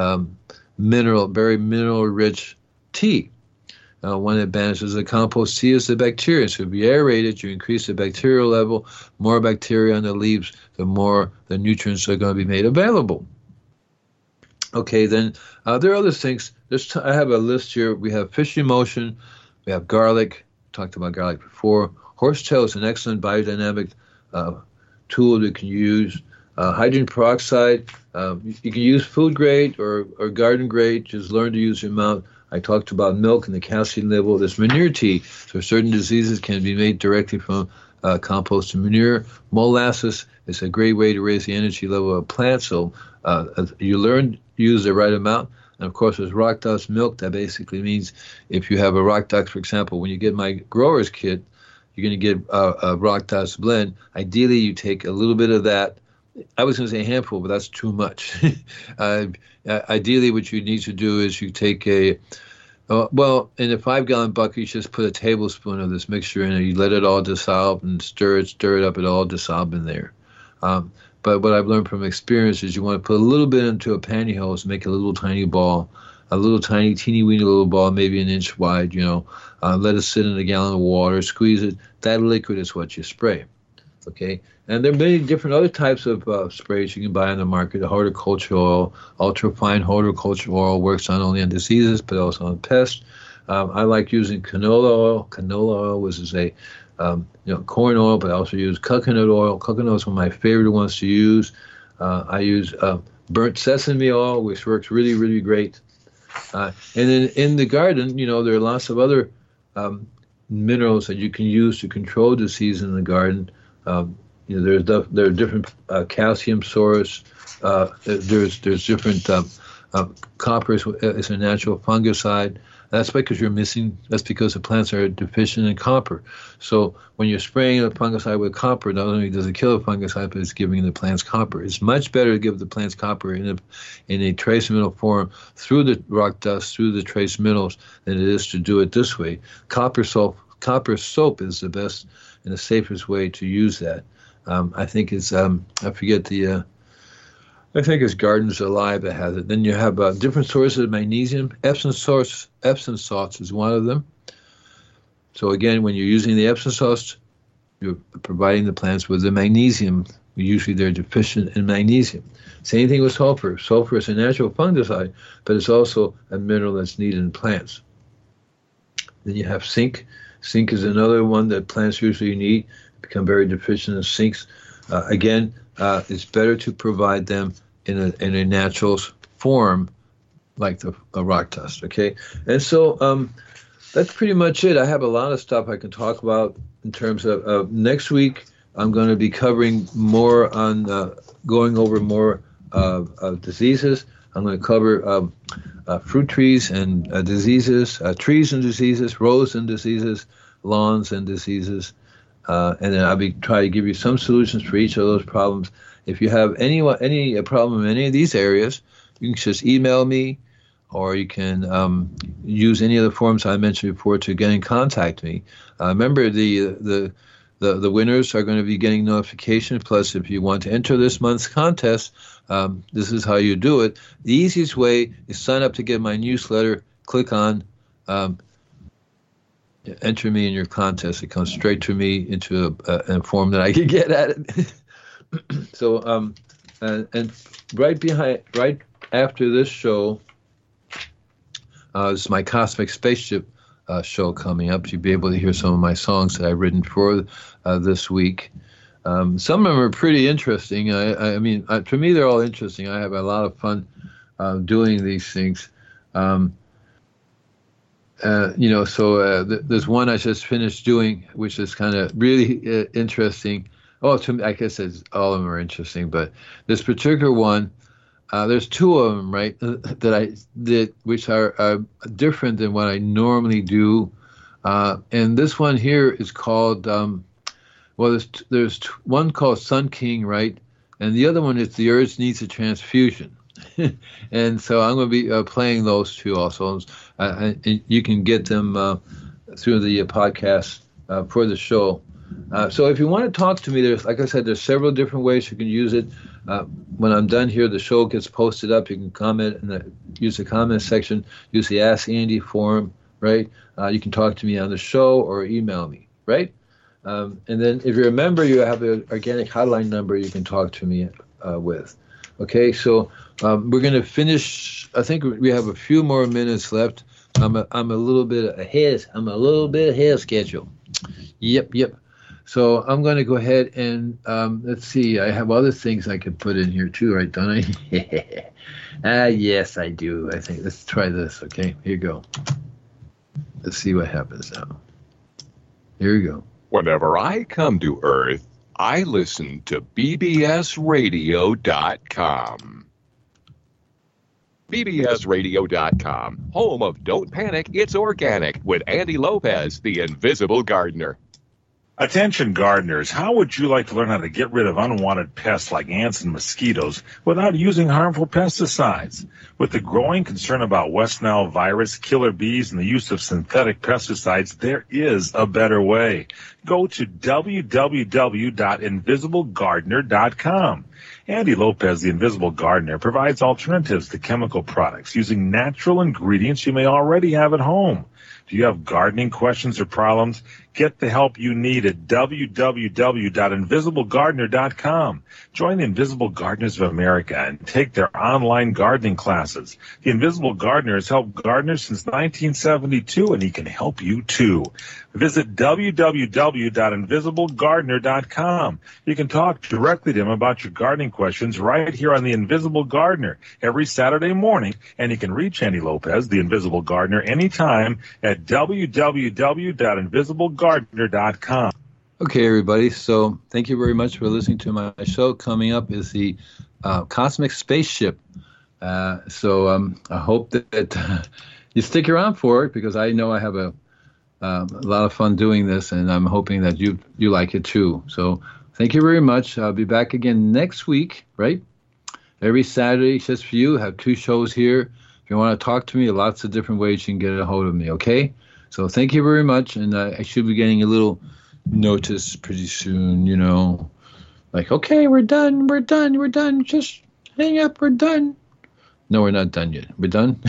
mineral-rich tea. One advantage of the compost tea is the bacteria. So if you aerate it, you increase the bacterial level. More bacteria on the leaves, the more the nutrients are going to be made available. Okay, then there are other things. I have a list here. We have fish emulsion. We have garlic. Talked about garlic before. Horsetail is an excellent biodynamic tool that you can use. Hydrogen peroxide, you can use food grade or garden grade. Just learn to use your amount. I talked about milk and the calcium level. There's manure tea. So certain diseases can be made directly from compost and manure. Molasses is a great way to raise the energy level of plants. So you learn to use the right amount. And of course, there's rock dust milk. That basically means if you have a rock dust, for example, when you get my grower's kit, you're going to get a rock dust blend. Ideally, you take a little bit of that. I was going to say a handful, but that's too much. Ideally, what you need to do is you take in a 5-gallon bucket, you just put a tablespoon of this mixture in it. You let it all dissolve and stir it up. It all dissolve in there. But what I've learned from experience is you want to put a little bit into a pantyhose, make a little tiny ball, a little tiny, teeny-weeny little ball, maybe an inch wide, let it sit in a gallon of water, squeeze it. That liquid is what you spray. Okay, and there are many different other types of sprays you can buy on the market. The horticultural oil, ultra-fine horticultural oil works not only on diseases but also on pests. I like using canola oil. Canola oil is a corn oil, but I also use coconut oil. Coconut is one of my favorite ones to use. I use burnt sesame oil, which works really, really great. And then in the garden, there are lots of other minerals that you can use to control disease in the garden. There are different calcium sources. There's different copper is a natural fungicide. That's because that's because the plants are deficient in copper. So when you're spraying a fungicide with copper, not only does it kill the fungicide, but it's giving the plants copper. It's much better to give the plants copper in a trace mineral form through the rock dust, through the trace minerals, than it is to do it this way. Copper soap is the best and the safest way to use that. I think it's I think it's Gardens Alive that has it. Then you have different sources of magnesium. Epsom salts is one of them. So again, when you're using the Epsom salts, you're providing the plants with the magnesium. Usually they're deficient in magnesium. Same thing with sulfur. Sulfur is a natural fungicide, but it's also a mineral that's needed in plants. Then you have zinc. Zinc is another one that plants usually need. Become very deficient in zinc. Again, it's better to provide them in a natural form, like the rock dust. Okay, and so that's pretty much it. I have a lot of stuff I can talk about in terms of next week. I'm going to be covering more on going over more diseases. I'm going to cover fruit trees and diseases, trees and diseases, rows and diseases, lawns and diseases. And then I'll be trying to give you some solutions for each of those problems. If you have any problem in any of these areas, you can just email me, or you can use any of the forms I mentioned before to get in contact with me. Remember, the winners are going to be getting notification. Plus, if you want to enter this month's contest, this is how you do it. The easiest way is sign up to get my newsletter. Click on enter me in your contest. It comes straight to me into a form that I can get at it. So, and right after this show, is my Cosmic Spaceship show coming up. You'll be able to hear some of my songs that I've written for this week. Some of them are pretty interesting. I mean, to me, they're all interesting. I have a lot of fun doing these things. There's one I just finished doing, which is kind of really interesting. Oh, to me, I guess all of them are interesting, but this particular one, there's two of them, right, that I did, which are different than what I normally do. And this one here is called, there's one called Sun King, right, and the other one is The Earth Needs a Transfusion. And so I'm going to be playing those two also. And you can get them through the podcast for the show. So if you want to talk to me, like I said, there's several different ways you can use it. When I'm done here, the show gets posted up. You can comment and use the comment section. Use the Ask Andy forum, right? You can talk to me on the show or email me, right? And then if you're a member, you have an organic hotline number you can talk to me with. Okay, so we're going to finish. I think we have a few more minutes left. I'm a little bit ahead. I'm a little bit ahead of schedule. Yep. So I'm going to go ahead and let's see. I have other things I could put in here too, right? Don't I? Yes, I do. I think let's try this. Okay, here you go. Let's see what happens now. Here you go. Whenever I come to Earth, I listen to bbsradio.com. bbsradio.com, home of Don't Panic, It's Organic, with Andy Lopez, the Invisible Gardener. Attention gardeners, how would you like to learn how to get rid of unwanted pests like ants and mosquitoes without using harmful pesticides? With the growing concern about West Nile virus, killer bees, and the use of synthetic pesticides, there is a better way. Go to www.invisiblegardener.com. Andy Lopez, the Invisible Gardener, provides alternatives to chemical products using natural ingredients you may already have at home. Do you have gardening questions or problems? Get the help you need at www.invisiblegardener.com. Join the Invisible Gardeners of America and take their online gardening classes. The Invisible Gardener has helped gardeners since 1972, and he can help you too. Visit www.invisiblegardener.com. You can talk directly to him about your gardening questions right here on the Invisible Gardener every Saturday morning, and you can reach Andy Lopez, the Invisible Gardener, anytime at www.invisiblegardener.com. Okay, everybody. So thank you very much for listening to my show. Coming up is the Cosmic Spaceship. So I hope that you stick around for it, because I know I have a lot of fun doing this, and I'm hoping that you like it too. So thank you very much. I'll be back again next week, right? Every Saturday, just for you. I have 2 shows here. If you want to talk to me, lots of different ways you can get a hold of me, okay? So thank you very much, and I should be getting a little notice pretty soon, you know, like, okay, we're done, just hang up, we're done. No, we're not done yet. We're done?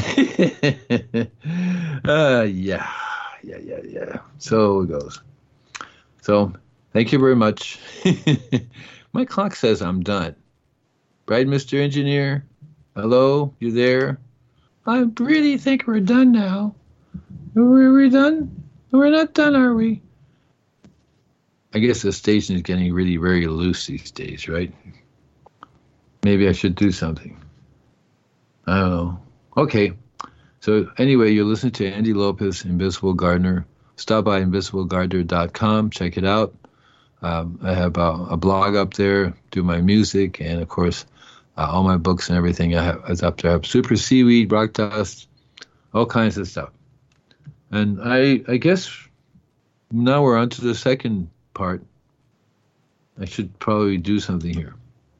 Yeah. So it goes. So thank you very much. My clock says I'm done. Right, Mr. Engineer? Hello? You there? I really think we're done now. Are we done? We're not done, are we? I guess the station is getting really very loose these days, right? Maybe I should do something. I don't know. Okay. So anyway, you're listening to Andy Lopez, Invisible Gardener. Stop by invisiblegardener.com. Check it out. I have a blog up there, do my music, and of course, all my books and everything is up there. I have Super Seaweed, Rock Dust, all kinds of stuff. And I guess now we're on to the second part. I should probably do something here.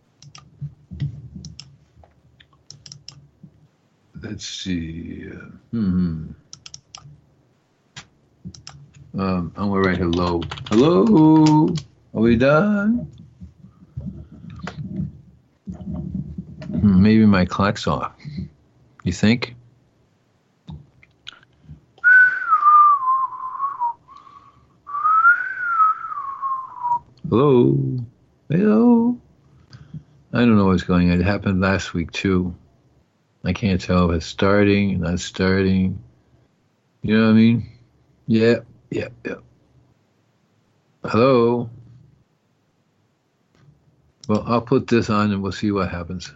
Let's see. I'm going to write hello. Hello? Are we done? Maybe my clock's off. You think? Hello? Hello? I don't know what's going on. It happened last week, too. I can't tell if it's starting, not starting. You know what I mean? Yeah. Hello? Well, I'll put this on and we'll see what happens.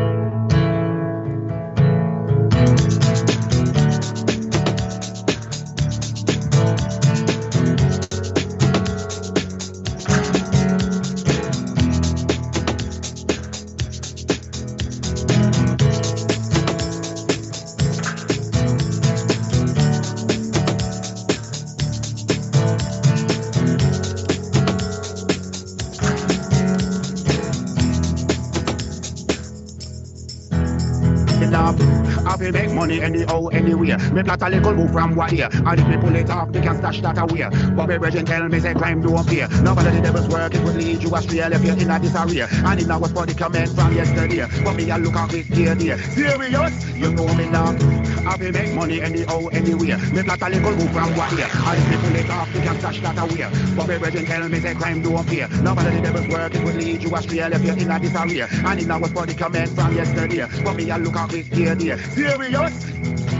Make money anyhow, anywhere. Me plot a little move from what here. And if me pull it off, they can stash that away. Bobby Virgin tell me say crime don't pay. Nobody the devil's work, it would lead you astray if you're in a disarray. And it now was for the comment from yesterday. But me a look at this day. Serious? You know me now. I will make money anyhow, anywhere. Me plot a little move from what here. And if me pull it off, they can stash that away. Bobby Virgin tell me say crime don't pay. Nobody the devil's work, it would lead you astray if you're in a disarray. And it now was for the comment from yesterday. But me a look at this day. Serious?